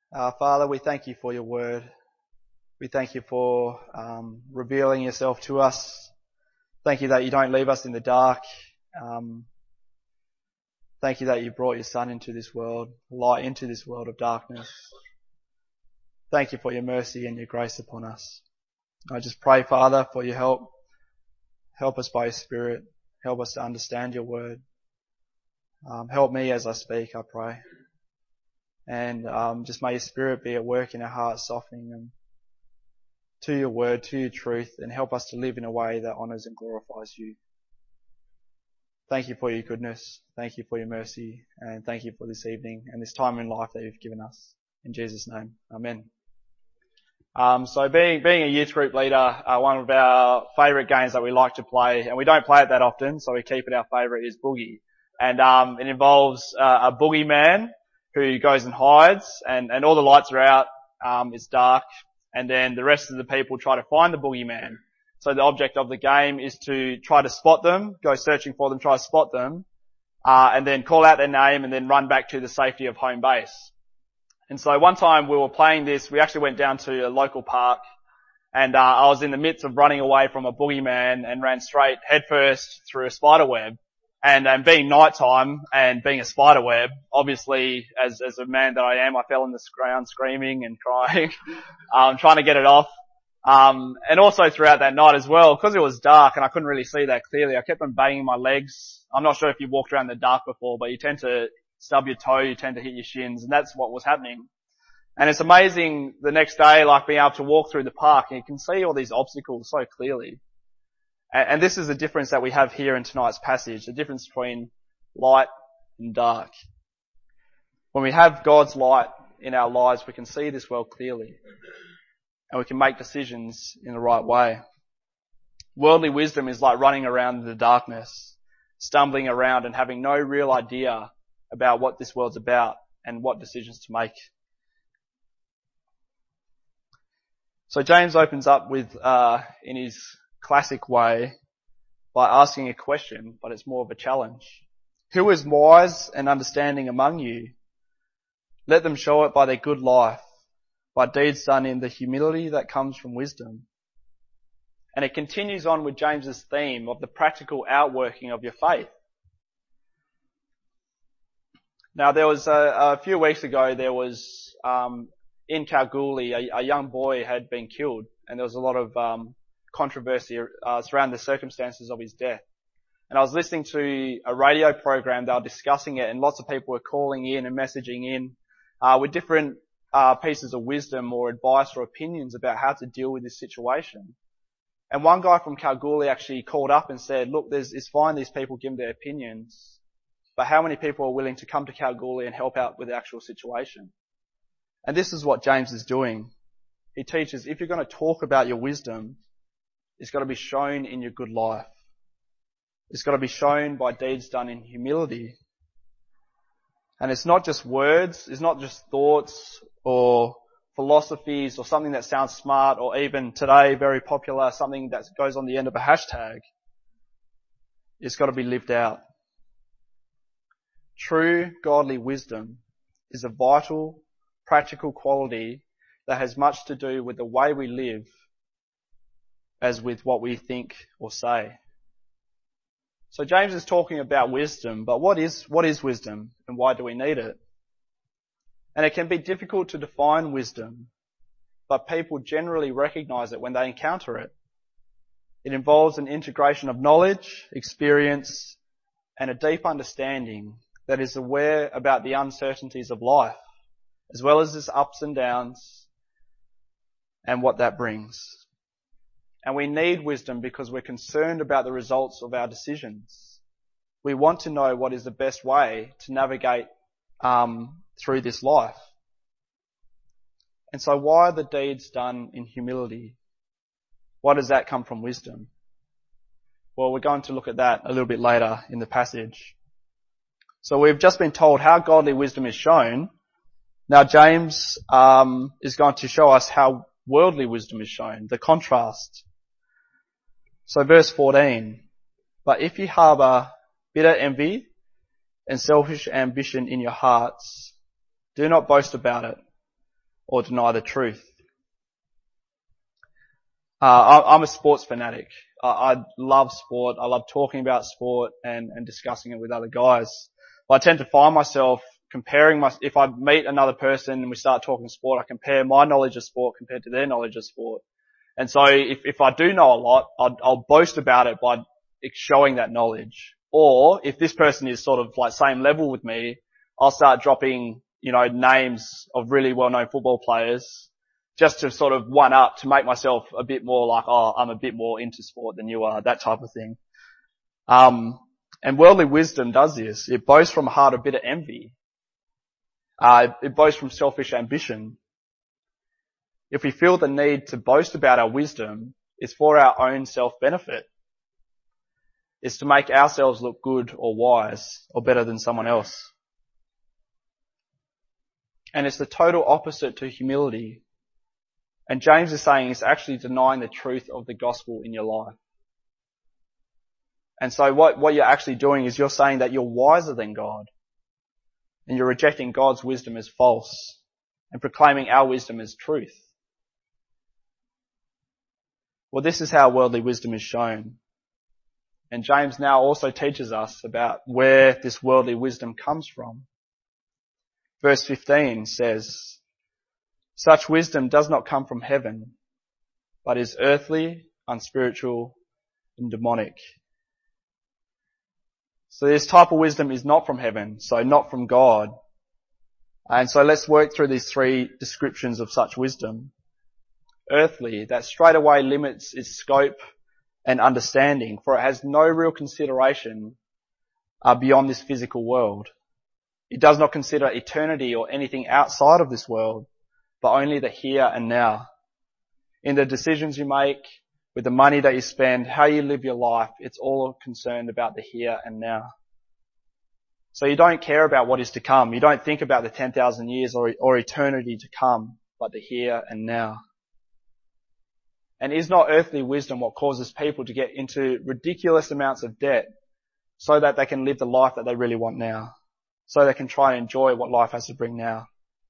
Father, we thank you for your word. We thank you for revealing yourself to us. Thank you that you don't leave us in the dark. Thank you that you brought your Son into this world, light into this world of darkness. Thank you for your mercy and your grace upon us. I just pray, Father, for your help. Help us by your Spirit. Help us to understand your word. Help me as I speak, I pray. And just may your Spirit be at work in our hearts, softening them to your word, to your truth, and help us to live in a way that honours and glorifies you. Thank you for your goodness. Thank you for your mercy. And thank you for this evening and this time in life that you've given us. In Jesus' name, amen. So being a youth group leader, one of our favourite games that we like to play, and we don't play it that often, so we keep it our favourite, is Boogie. And it involves a boogeyman who goes and hides, and all the lights are out, it's dark, and then the rest of the people try to find the boogeyman. So the object of the game is to try to spot them, go searching for them, try to spot them, and then call out their name and then run back to the safety of home base. And so one time we were playing this, we actually went down to a local park, and I was in the midst of running away from a boogeyman and ran straight headfirst through a spider web. And being nighttime and being a spider web, obviously as a man that I am, I fell on the ground screaming and crying, trying to get it off. And also throughout that night as well, because it was dark and I couldn't really see that clearly, I kept on banging my legs. I'm not sure if you've walked around in the dark before, but you tend to stub your toe, you tend to hit your shins, and that's what was happening. And it's amazing the next day, like being able to walk through the park and you can see all these obstacles so clearly. And this is the difference that we have here in tonight's passage, the difference between light and dark. When we have God's light in our lives, we can see this world clearly. And we can make decisions in the right way. Worldly wisdom is like running around in the darkness, stumbling around and having no real idea about what this world's about and what decisions to make. So James opens up with, in his classic way, by asking a question, but it's more of a challenge. Who is wise and understanding among you? Let them show it by their good life, by deeds done in the humility that comes from wisdom. And it continues on with James's theme of the practical outworking of your faith. Now there was a few weeks ago, there was in Kalgoorlie, a young boy had been killed, and there was a lot of controversy surrounding the circumstances of his death. And I was listening to a radio program, they were discussing it, and lots of people were calling in and messaging in with different pieces of wisdom or advice or opinions about how to deal with this situation. And one guy from Kalgoorlie actually called up and said, look, it's fine these people give their opinions, but how many people are willing to come to Kalgoorlie and help out with the actual situation? And this is what James is doing. He teaches if you're going to talk about your wisdom, it's got to be shown in your good life. It's got to be shown by deeds done in humility. And it's not just words, it's not just thoughts or philosophies or something that sounds smart or even today very popular, something that goes on the end of a hashtag. It's got to be lived out. True godly wisdom is a vital, practical quality that has much to do with the way we live as with what we think or say. So James is talking about wisdom, but what is wisdom and why do we need it? And it can be difficult to define wisdom, but people generally recognize it when they encounter it. It involves an integration of knowledge, experience, and a deep understanding that is aware about the uncertainties of life, as well as its ups and downs and what that brings. And we need wisdom because we're concerned about the results of our decisions. We want to know what is the best way to navigate through this life. And so why are the deeds done in humility? Why does that come from wisdom? Well, we're going to look at that a little bit later in the passage. So we've just been told how godly wisdom is shown. Now James is going to show us how worldly wisdom is shown, the contrast. So verse 14, but if you harbour bitter envy and selfish ambition in your hearts, do not boast about it, or deny the truth. I'm a sports fanatic. I love sport. I love talking about sport and discussing it with other guys. But I tend to find myself comparing if I meet another person and we start talking sport, I compare my knowledge of sport compared to their knowledge of sport. And so if I do know a lot, I'll boast about it by showing that knowledge. Or if this person is sort of like same level with me, I'll start dropping, names of really well-known football players just to sort of one up to make myself a bit more like, oh, I'm a bit more into sport than you are, that type of thing. And worldly wisdom does this. It boasts from a heart of bitter envy. It boasts from selfish ambition. If we feel the need to boast about our wisdom, it's for our own self-benefit. It's to make ourselves look good or wise or better than someone else. And it's the total opposite to humility. And James is saying it's actually denying the truth of the gospel in your life. And so what you're actually doing is you're saying that you're wiser than God. And you're rejecting God's wisdom as false and proclaiming our wisdom as truth. Well, this is how worldly wisdom is shown. And James now also teaches us about where this worldly wisdom comes from. Verse 15 says, "Such wisdom does not come from heaven, but is earthly, unspiritual, and demonic." So this type of wisdom is not from heaven, so not from God. And so let's work through these three descriptions of such wisdom. Earthly, that straight away limits its scope and understanding, for it has no real consideration beyond this physical world. It does not consider eternity or anything outside of this world, but only the here and now. In the decisions you make, with the money that you spend, how you live your life, it's all concerned about the here and now. So you don't care about what is to come. You don't think about the 10,000 years or eternity to come, but the here and now. And is not earthly wisdom what causes people to get into ridiculous amounts of debt so that they can live the life that they really want now? So they can try and enjoy what life has to bring now.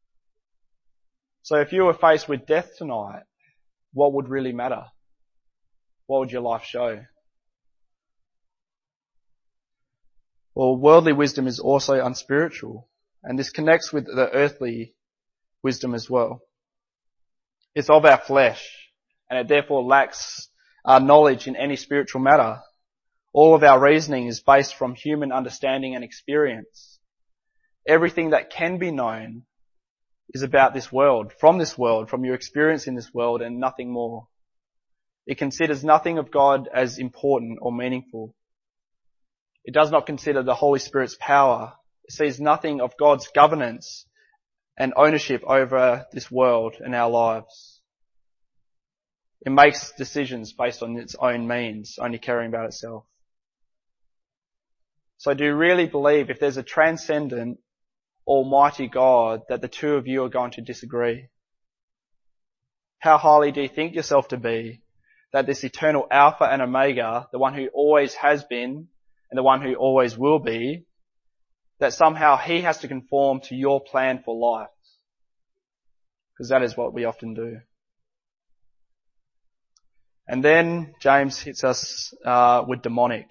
So if you were faced with death tonight, what would really matter? What would your life show? Well, worldly wisdom is also unspiritual, and this connects with the earthly wisdom as well. It's of our flesh, and it therefore lacks knowledge in any spiritual matter. All of our reasoning is based from human understanding and experience. Everything that can be known is about this world, from your experience in this world, and nothing more. It considers nothing of God as important or meaningful. It does not consider the Holy Spirit's power. It sees nothing of God's governance and ownership over this world and our lives. It makes decisions based on its own means, only caring about itself. So do you really believe if there's a transcendent, almighty God that the two of you are going to disagree? How highly do you think yourself to be that this eternal Alpha and Omega, the one who always has been and the one who always will be, that somehow he has to conform to your plan for life? Because that is what we often do. And then James hits us with demonic.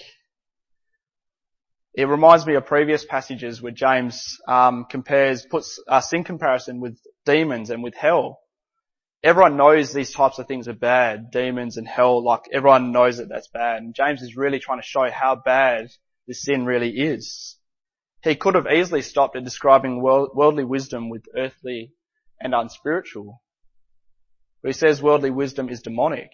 It reminds me of previous passages where James puts us in comparison with demons and with hell. Everyone knows these types of things are bad, demons and hell, like everyone knows that that's bad. And James is really trying to show how bad this sin really is. He could have easily stopped at describing worldly wisdom with earthly and unspiritual. But he says worldly wisdom is demonic.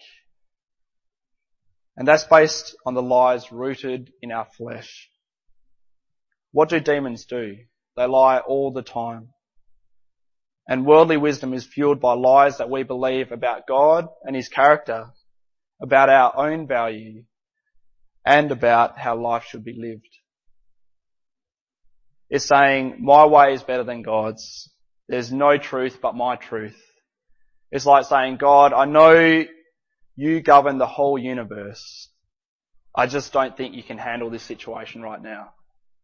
And that's based on the lies rooted in our flesh. What do demons do? They lie all the time. And worldly wisdom is fueled by lies that we believe about God and his character, about our own value, and about how life should be lived. It's saying, my way is better than God's. There's no truth but my truth. It's like saying, God, I know you govern the whole universe. I just don't think you can handle this situation right now.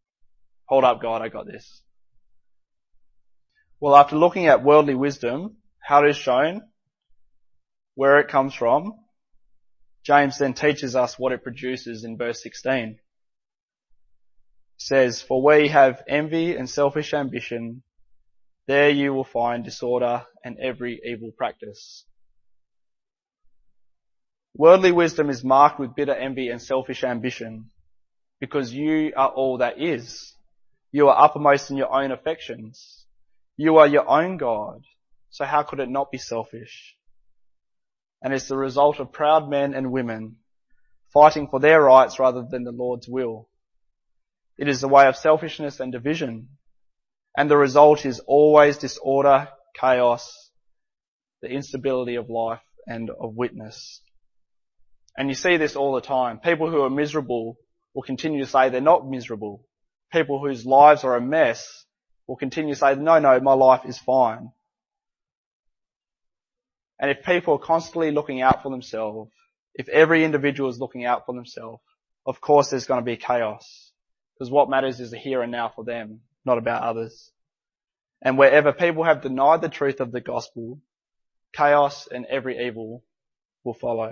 Hold up, God, I got this. Well, after looking at worldly wisdom, how it is shown, where it comes from, James then teaches us what it produces in verse 16. It says, "For where you have envy and selfish ambition, there you will find disorder and every evil practice." Worldly wisdom is marked with bitter envy and selfish ambition because you are all that is. You are uppermost in your own affections. You are your own God. So how could it not be selfish? And it's the result of proud men and women fighting for their rights rather than the Lord's will. It is the way of selfishness and division. And the result is always disorder, chaos, the instability of life and of witness. And you see this all the time. People who are miserable will continue to say they're not miserable. People whose lives are a mess will continue to say, no, my life is fine. And if people are constantly looking out for themselves, if every individual is looking out for themselves, of course there's going to be chaos. Because what matters is the here and now for them, not about others. And wherever people have denied the truth of the gospel, chaos and every evil will follow.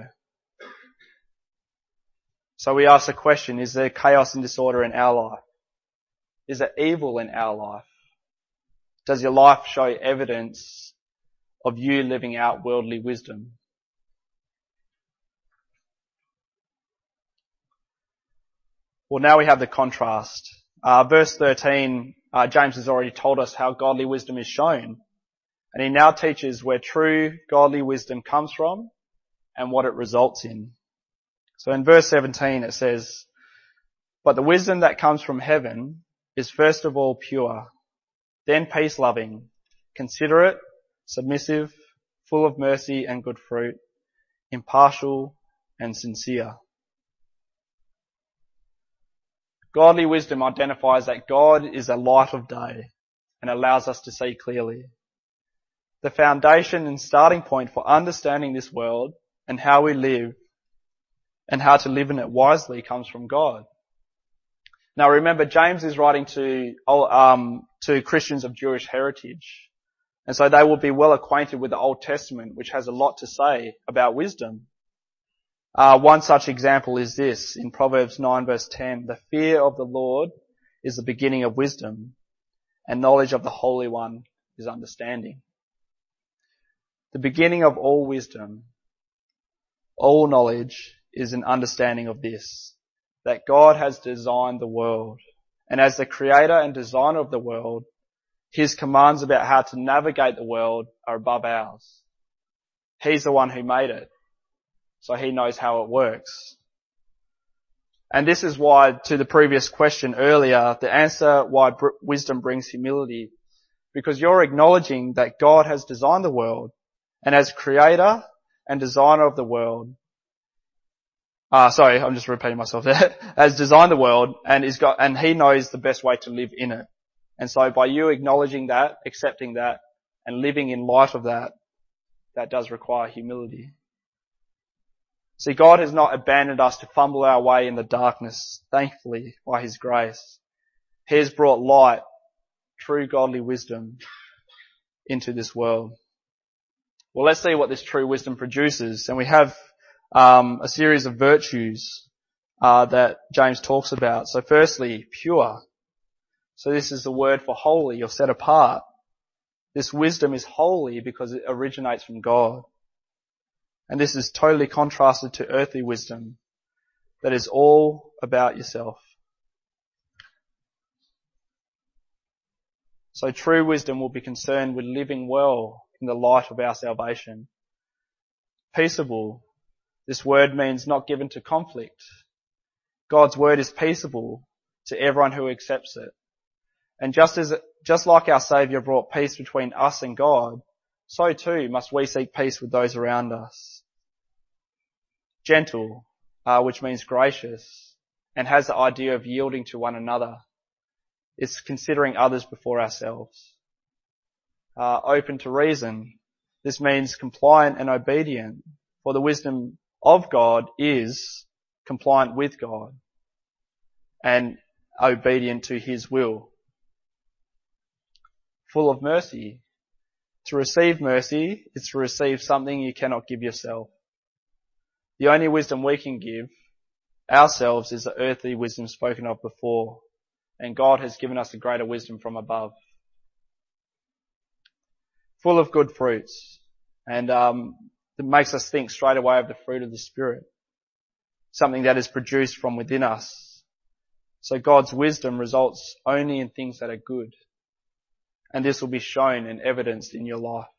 So we ask the question, is there chaos and disorder in our life? Is there evil in our life? Does your life show evidence of you living out worldly wisdom? Well, now we have the contrast. Verse 13, James has already told us how godly wisdom is shown. And he now teaches where true godly wisdom comes from and what it results in. So in verse 17 it says, "But the wisdom that comes from heaven is first of all pure, then peace-loving, considerate, submissive, full of mercy and good fruit, impartial and sincere." Godly wisdom identifies that God is a light of day and allows us to see clearly. The foundation and starting point for understanding this world and how we live and how to live in it wisely comes from God. Now remember, James is writing to Christians of Jewish heritage. And so they will be well acquainted with the Old Testament, which has a lot to say about wisdom. One such example is this, in Proverbs 9 verse 10, "The fear of the Lord is the beginning of wisdom, and knowledge of the Holy One is understanding." The beginning of all wisdom, all knowledge, is an understanding of this, that God has designed the world, and as the creator and designer of the world, his commands about how to navigate the world are above ours. He's the one who made it, so he knows how it works. And this is why, to the previous question earlier, the answer why wisdom brings humility, because you're acknowledging that God has designed the world, and as creator and designer of the world, I'm just repeating myself there, has designed the world and he knows the best way to live in it. And so by you acknowledging that, accepting that, and living in light of that, that does require humility. See, God has not abandoned us to fumble our way in the darkness, thankfully, by his grace. He has brought light, true godly wisdom, into this world. Well, let's see what this true wisdom produces. And we have a series of virtues that James talks about. So firstly, pure. So this is the word for holy or set apart. This wisdom is holy because it originates from God. And this is totally contrasted to earthly wisdom that is all about yourself. So true wisdom will be concerned with living well in the light of our salvation. Peaceable. This word means not given to conflict. God's word is peaceable to everyone who accepts it. And just like our Saviour brought peace between us and God, so too must we seek peace with those around us. Gentle, which means gracious, and has the idea of yielding to one another. It's considering others before ourselves. Open to reason. This means compliant and obedient, for the wisdom of God is compliant with God and obedient to his will. Full of mercy. To receive mercy is to receive something you cannot give yourself. The only wisdom we can give ourselves is the earthly wisdom spoken of before, and God has given us a greater wisdom from above. Full of good fruits, and it makes us think straight away of the fruit of the Spirit, something that is produced from within us. So God's wisdom results only in things that are good, and this will be shown and evidenced in your life.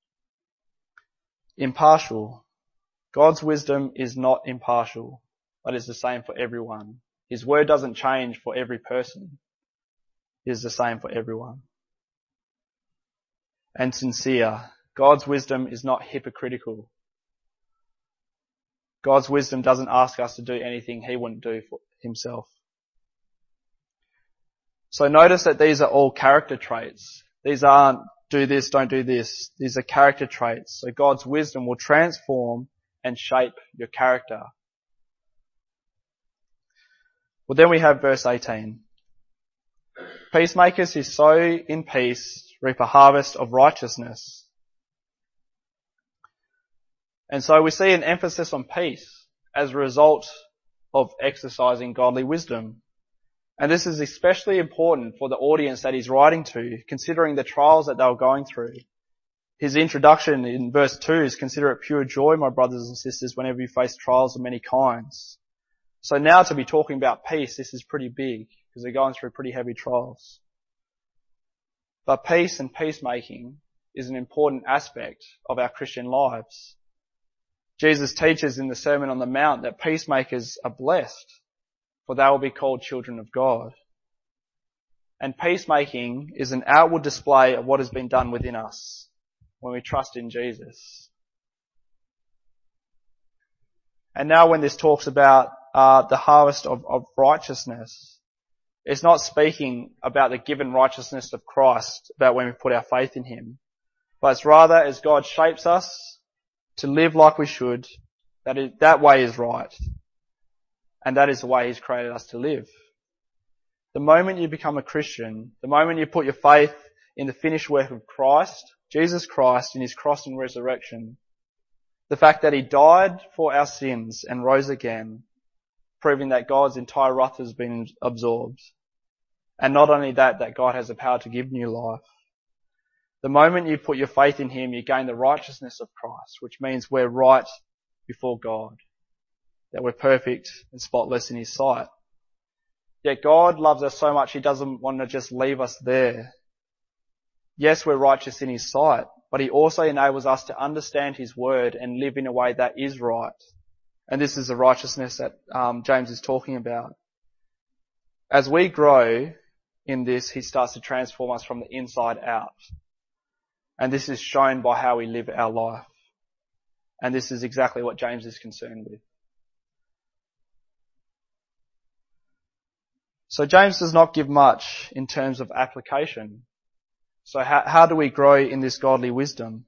Impartial. God's wisdom is not impartial, but is the same for everyone. His word doesn't change for every person. It is the same for everyone. And sincere. God's wisdom is not hypocritical. God's wisdom doesn't ask us to do anything he wouldn't do for himself. So notice that these are all character traits. These aren't do this, don't do this. These are character traits. So God's wisdom will transform and shape your character. Well, then we have verse 18. Peacemakers who sow in peace reap a harvest of righteousness. And so we see an emphasis on peace as a result of exercising godly wisdom. And this is especially important for the audience that he's writing to, considering the trials that they were going through. His introduction in verse 2 is, "Consider it pure joy, my brothers and sisters, whenever you face trials of many kinds." So now to be talking about peace, this is pretty big, because they're going through pretty heavy trials. But peace and peacemaking is an important aspect of our Christian lives. Jesus teaches in the Sermon on the Mount that peacemakers are blessed, for they will be called children of God. And peacemaking is an outward display of what has been done within us when we trust in Jesus. And now when this talks about the harvest of righteousness, it's not speaking about the given righteousness of Christ, about when we put our faith in him, but it's rather as God shapes us to live like we should, that way is right. And that is the way he's created us to live. The moment you become a Christian, the moment you put your faith in the finished work of Christ, Jesus Christ, in his cross and resurrection, the fact that he died for our sins and rose again, proving that God's entire wrath has been absorbed. And not only that, that God has the power to give new life. The moment you put your faith in him, you gain the righteousness of Christ, which means we're right before God, that we're perfect and spotless in his sight. Yet God loves us so much, he doesn't want to just leave us there. Yes, we're righteous in his sight, but he also enables us to understand his word and live in a way that is right. And this is the righteousness that James is talking about. As we grow in this, he starts to transform us from the inside out. And this is shown by how we live our life. And this is exactly what James is concerned with. So James does not give much in terms of application. So how do we grow in this godly wisdom?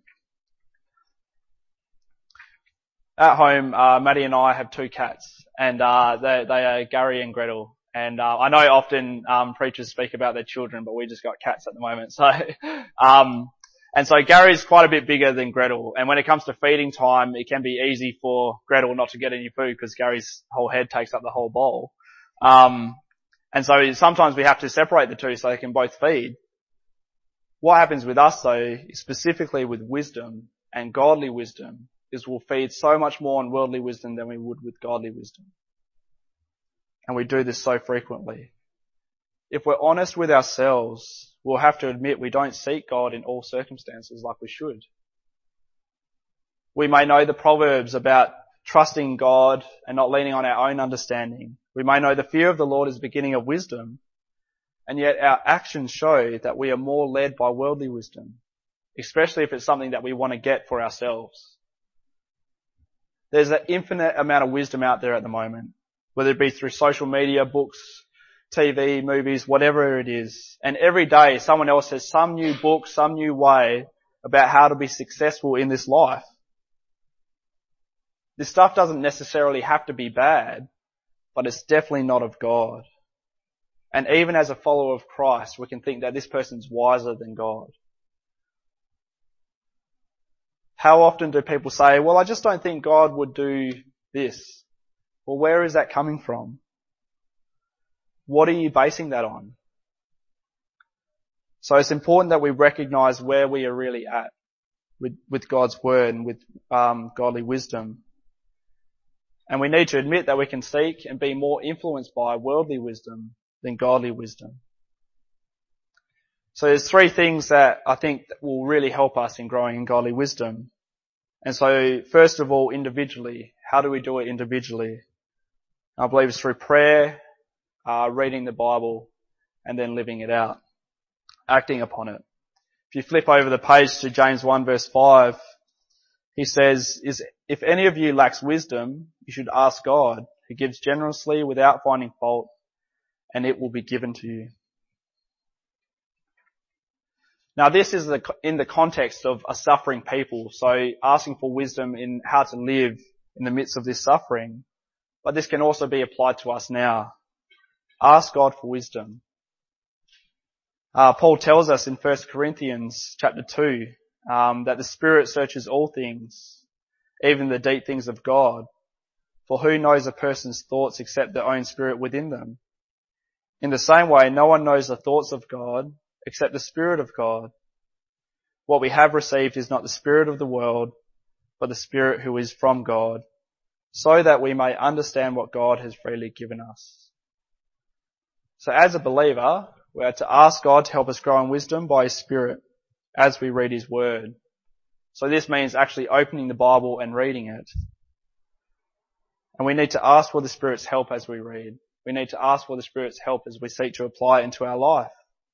At home, Maddie and I have two cats, and they are Gary and Gretel. And I know often preachers speak about their children, but we just got cats at the moment. So and so Gary's quite a bit bigger than Gretel. And when it comes to feeding time, it can be easy for Gretel not to get any food because Gary's whole head takes up the whole bowl. And so sometimes we have to separate the two so they can both feed. What happens with us though, specifically with wisdom and godly wisdom, is we'll feed so much more on worldly wisdom than we would with godly wisdom. And we do this so frequently. If we're honest with ourselves, we'll have to admit we don't seek God in all circumstances like we should. We may know the proverbs about trusting God and not leaning on our own understanding. We may know the fear of the Lord is the beginning of wisdom, and yet our actions show that we are more led by worldly wisdom, especially if it's something that we want to get for ourselves. There's an infinite amount of wisdom out there at the moment, whether it be through social media, books, TV, movies, whatever it is. And every day someone else has some new book, some new way about how to be successful in this life. This stuff doesn't necessarily have to be bad, but it's definitely not of God. And even as a follower of Christ, we can think that this person's wiser than God. How often do people say, well, I just don't think God would do this? Well, where is that coming from? What are you basing that on? So it's important that we recognize where we are really at with God's word and with godly wisdom. And we need to admit that we can seek and be more influenced by worldly wisdom than godly wisdom. So there's three things that I think will really help us in growing in godly wisdom. And so first of all, individually, how do we do it individually? I believe it's through prayer, reading the Bible, and then living it out, acting upon it. If you flip over the page to James 1 verse 5, he says, if any of you lacks wisdom, you should ask God, who gives generously without finding fault, and it will be given to you. Now this is in the context of a suffering people, so asking for wisdom in how to live in the midst of this suffering. But this can also be applied to us now. Ask God for wisdom. Paul tells us in 1 Corinthians chapter 2 that the Spirit searches all things, even the deep things of God. For who knows a person's thoughts except their own spirit within them? In the same way, no one knows the thoughts of God except the Spirit of God. What we have received is not the spirit of the world, but the Spirit who is from God, so that we may understand what God has freely given us. So as a believer, we are to ask God to help us grow in wisdom by His Spirit as we read His Word. So this means actually opening the Bible and reading it. And we need to ask for the Spirit's help as we read. We need to ask for the Spirit's help as we seek to apply it into our life.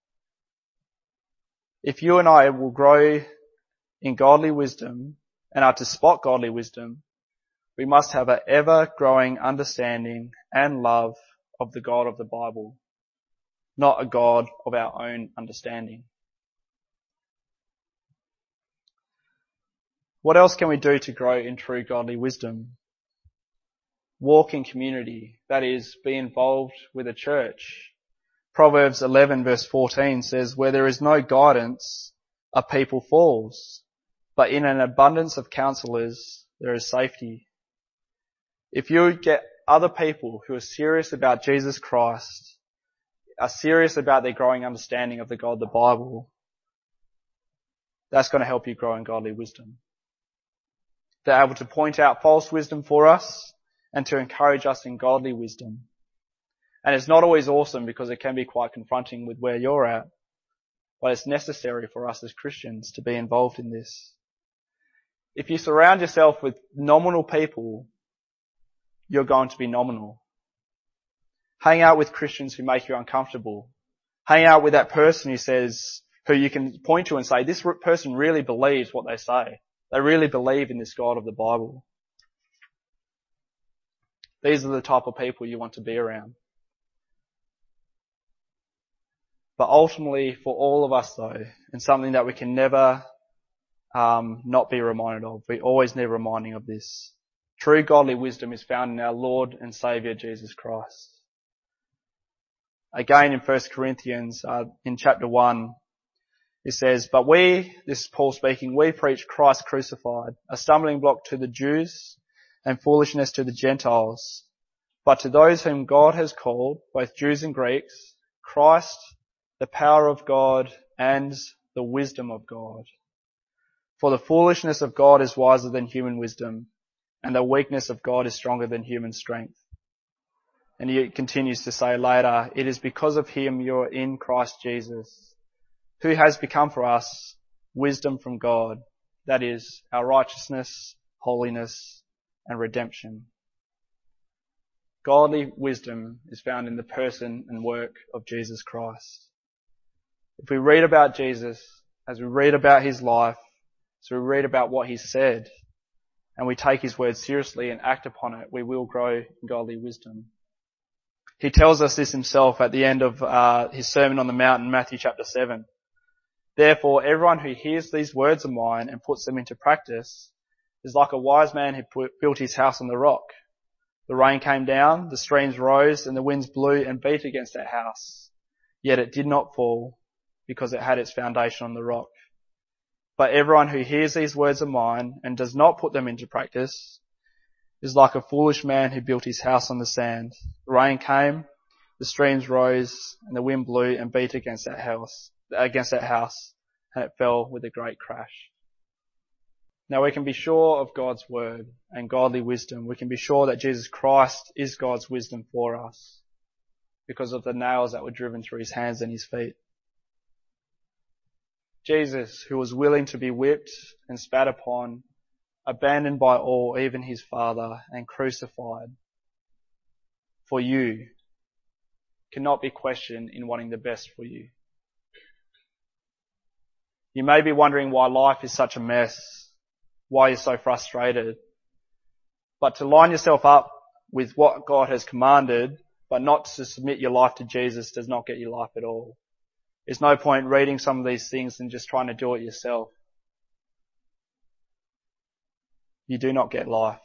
If you and I will grow in godly wisdom and are to spot godly wisdom, we must have an ever-growing understanding and love of the God of the Bible, not a God of our own understanding. What else can we do to grow in true godly wisdom? Walk in community, that is, be involved with a church. Proverbs 11 verse 14 says, where there is no guidance, a people falls, but in an abundance of counselors there is safety. If you get other people who are serious about Jesus Christ, are serious about their growing understanding of the God of the Bible, that's going to help you grow in godly wisdom. They're able to point out false wisdom for us and to encourage us in godly wisdom. And it's not always awesome because it can be quite confronting with where you're at, but it's necessary for us as Christians to be involved in this. If you surround yourself with nominal people, you're going to be nominal. Hang out with Christians who make you uncomfortable. Hang out with that person who you can point to and say, this person really believes what they say. They really believe in this God of the Bible. These are the type of people you want to be around. But ultimately, for all of us though, and something that we can never not be reminded of, we always need reminding of this. True godly wisdom is found in our Lord and Saviour Jesus Christ. Again in 1 Corinthians, in chapter 1, it says, but we, this is Paul speaking, we preach Christ crucified, a stumbling block to the Jews and foolishness to the Gentiles. But to those whom God has called, both Jews and Greeks, Christ, the power of God and the wisdom of God. For the foolishness of God is wiser than human wisdom, and the weakness of God is stronger than human strength. And he continues to say later, it is because of him you are in Christ Jesus, who has become for us wisdom from God, that is, our righteousness, holiness, and redemption. Godly wisdom is found in the person and work of Jesus Christ. If we read about Jesus, as we read about his life, as we read about what he said, and we take his word seriously and act upon it, we will grow in godly wisdom. He tells us this himself at the end of his Sermon on the Mount in Matthew chapter 7. Therefore, everyone who hears these words of mine and puts them into practice is like a wise man who built his house on the rock. The rain came down, the streams rose, and the winds blew and beat against that house. Yet it did not fall, because it had its foundation on the rock. But everyone who hears these words of mine and does not put them into practice is like a foolish man who built his house on the sand. The rain came, the streams rose, and the wind blew and beat against that house, and it fell with a great crash. Now we can be sure of God's word and godly wisdom. We can be sure that Jesus Christ is God's wisdom for us because of the nails that were driven through his hands and his feet. Jesus, who was willing to be whipped and spat upon, abandoned by all, even his Father, and crucified for you, cannot be questioned in wanting the best for you. You may be wondering why life is such a mess, why you're so frustrated. But to line yourself up with what God has commanded, but not to submit your life to Jesus, does not get you life at all. There's no point reading some of these things and just trying to do it yourself. You do not get life.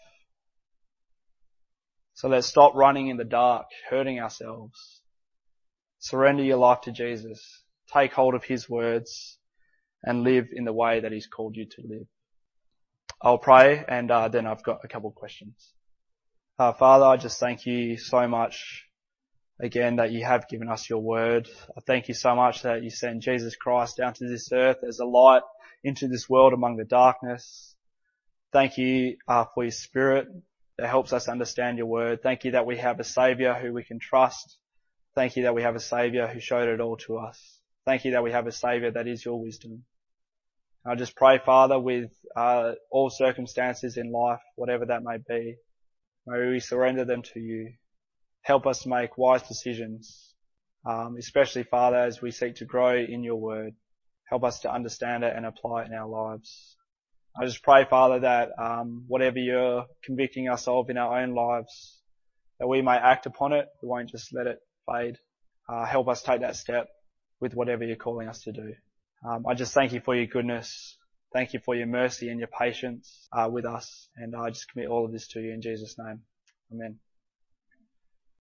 So let's stop running in the dark, hurting ourselves. Surrender your life to Jesus. Take hold of his words and live in the way that he's called you to live. I'll pray and then I've got a couple of questions. Father, I just thank you so much again that you have given us your word. I thank you so much that you sent Jesus Christ down to this earth as a light into this world among the darkness. Thank you for your Spirit that helps us understand your word. Thank you that we have a Saviour who we can trust. Thank you that we have a Saviour who showed it all to us. Thank you that we have a Saviour that is your wisdom. I just pray, Father, with all circumstances in life, whatever that may be, may we surrender them to you. Help us to make wise decisions, especially, Father, as we seek to grow in your word. Help us to understand it and apply it in our lives. I just pray, Father, that whatever you're convicting us of in our own lives, that we may act upon it. We won't just let it fade. Help us take that step with whatever you're calling us to do. I just thank you for your goodness. Thank you for your mercy and your patience with us. And I just commit all of this to you in Jesus' name. Amen.